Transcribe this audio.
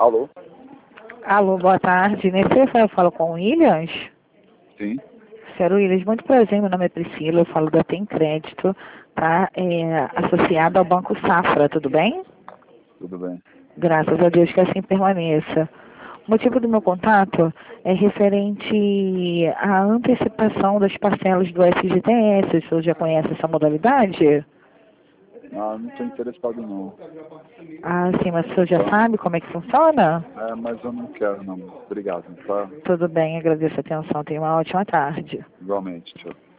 Alô? Alô, boa tarde. Nesse telefone eu falo com o Williams? Sim, Senhor Williams, muito prazer, meu nome é Priscila, eu falo da Tem Crédito, tá? Associado ao Banco Safra, tudo bem? tudo bem. Graças a Deus que assim permaneça. O motivo do meu contato é referente à antecipação das parcelas do FGTS. O senhor já conhece essa modalidade? Ah, não estou interessado não. Ah, sim, mas o senhor já sabe como é que funciona? É, mas eu não quero não. Obrigado, tá? Tudo bem, agradeço a atenção. Tenha uma ótima tarde. Igualmente, tchau.